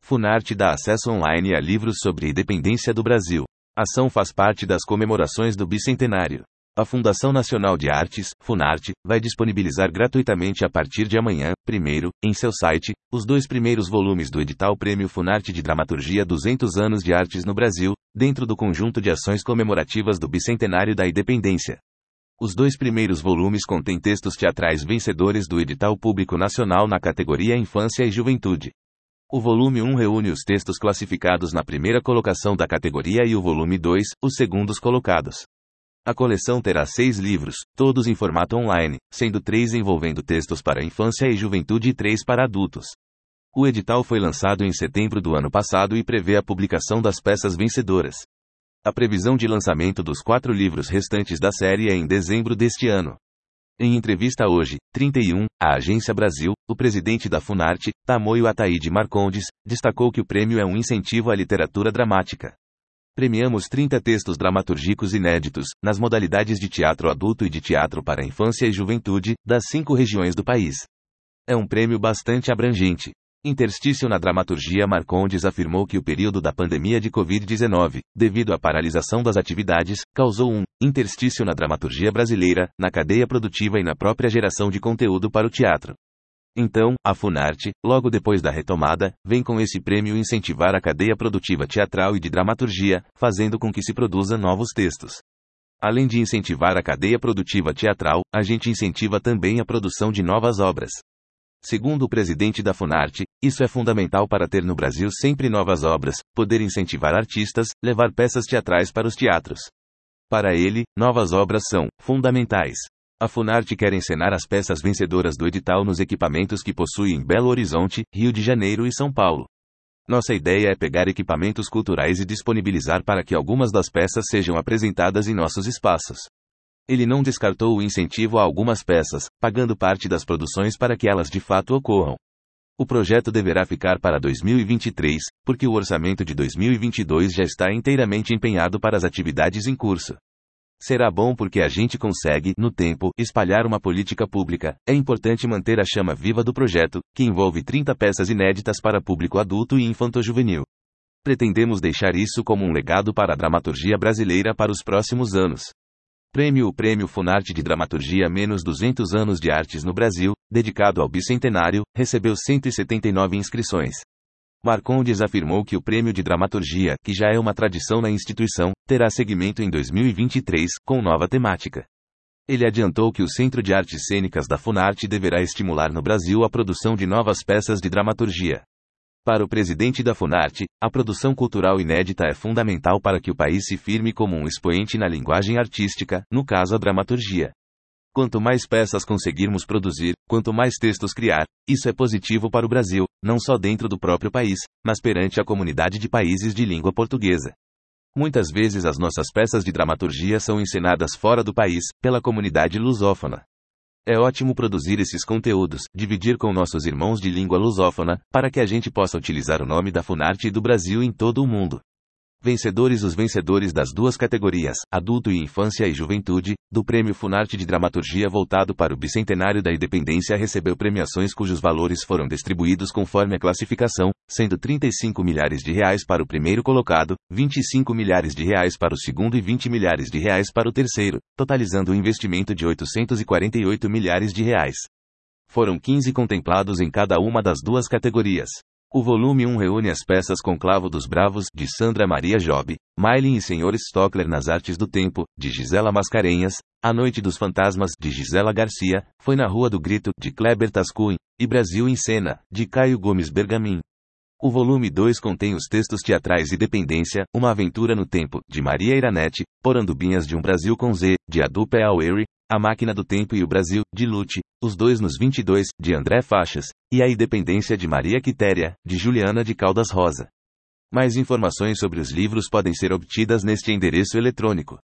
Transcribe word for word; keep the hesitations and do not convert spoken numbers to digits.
Funarte dá acesso online a livros sobre a independência do Brasil. A ação faz parte das comemorações do bicentenário. A Fundação Nacional de Artes, Funarte, vai disponibilizar gratuitamente a partir de amanhã, primeiro, em seu site, os dois primeiros volumes do edital Prêmio Funarte de Dramaturgia duzentos anos de Artes no Brasil, dentro do conjunto de ações comemorativas do bicentenário da independência. Os dois primeiros volumes contêm textos teatrais vencedores do edital público nacional na categoria Infância e Juventude. O volume um reúne os textos classificados na primeira colocação da categoria e o volume dois, os segundos colocados. A coleção terá seis livros, todos em formato online, sendo três envolvendo textos para infância e juventude e três para adultos. O edital foi lançado em setembro do ano passado e prevê a publicação das peças vencedoras. A previsão de lançamento dos quatro livros restantes da série é em dezembro deste ano. Em entrevista hoje, trinta e um, à Agência Brasil, o presidente da Funarte, Tamoio Ataíde Marcondes, destacou que o prêmio é um incentivo à literatura dramática. Premiamos trinta textos dramatúrgicos inéditos, nas modalidades de teatro adulto e de teatro para a infância e juventude, das cinco regiões do país. É um prêmio bastante abrangente. Interstício na dramaturgia. Marcondes afirmou que o período da pandemia de covid dezenove, devido à paralisação das atividades, causou um interstício na dramaturgia brasileira, na cadeia produtiva e na própria geração de conteúdo para o teatro. Então, a Funarte, logo depois da retomada, vem com esse prêmio incentivar a cadeia produtiva teatral e de dramaturgia, fazendo com que se produza novos textos. Além de incentivar a cadeia produtiva teatral, a gente incentiva também a produção de novas obras. Segundo o presidente da Funarte, isso é fundamental para ter no Brasil sempre novas obras, poder incentivar artistas, levar peças teatrais para os teatros. Para ele, novas obras são fundamentais. A Funarte quer encenar as peças vencedoras do edital nos equipamentos que possui em Belo Horizonte, Rio de Janeiro e São Paulo. Nossa ideia é pegar equipamentos culturais e disponibilizar para que algumas das peças sejam apresentadas em nossos espaços. Ele não descartou o incentivo a algumas peças, pagando parte das produções para que elas de fato ocorram. O projeto deverá ficar para dois mil e vinte e três, porque o orçamento de dois mil e vinte e dois já está inteiramente empenhado para as atividades em curso. Será bom porque a gente consegue, no tempo, espalhar uma política pública. É importante manter a chama viva do projeto, que envolve trinta peças inéditas para público adulto e infanto-juvenil. Pretendemos deixar isso como um legado para a dramaturgia brasileira para os próximos anos. Prêmio O Prêmio Funarte de Dramaturgia menos duzentos anos de Artes no Brasil, dedicado ao bicentenário, recebeu cento e setenta e nove inscrições. Marcondes afirmou que o Prêmio de Dramaturgia, que já é uma tradição na instituição, terá seguimento em dois mil e vinte e três, com nova temática. Ele adiantou que o Centro de Artes Cênicas da Funarte deverá estimular no Brasil a produção de novas peças de dramaturgia. Para o presidente da Funarte, a produção cultural inédita é fundamental para que o país se firme como um expoente na linguagem artística, no caso a dramaturgia. Quanto mais peças conseguirmos produzir, quanto mais textos criar, isso é positivo para o Brasil, não só dentro do próprio país, mas perante a comunidade de países de língua portuguesa. Muitas vezes as nossas peças de dramaturgia são encenadas fora do país, pela comunidade lusófona. É ótimo produzir esses conteúdos, dividir com nossos irmãos de língua lusófona, para que a gente possa utilizar o nome da Funarte e do Brasil em todo o mundo. Vencedores. Os vencedores das duas categorias, Adulto e Infância e Juventude, do Prêmio Funarte de Dramaturgia voltado para o bicentenário da independência recebeu premiações cujos valores foram distribuídos conforme a classificação, sendo trinta e cinco milhares de reais para o primeiro colocado, vinte e cinco milhares de reais para o segundo e vinte milhares de reais para o terceiro, totalizando um investimento de oitocentos e quarenta e oito milhares de reais. Foram quinze contemplados em cada uma das duas categorias. O volume um reúne as peças Conclavo dos Bravos, de Sandra Maria Job, Mailin e senhor Stockler nas Artes do Tempo, de Gisela Mascarenhas, A Noite dos Fantasmas, de Gisela Garcia, Foi na Rua do Grito, de Kleber Tascui, e Brasil em Cena, de Caio Gomes Bergamin. O volume dois contém os textos teatrais Independência, Uma Aventura no Tempo, de Maria Iranete, Porandubinhas de um Brasil com Z, de Adu Peaueri, A Máquina do Tempo e o Brasil, de Lute, Os Dois nos vinte e dois, de André Faixas, e A Independência de Maria Quitéria, de Juliana de Caldas Rosa. Mais informações sobre os livros podem ser obtidas neste endereço eletrônico.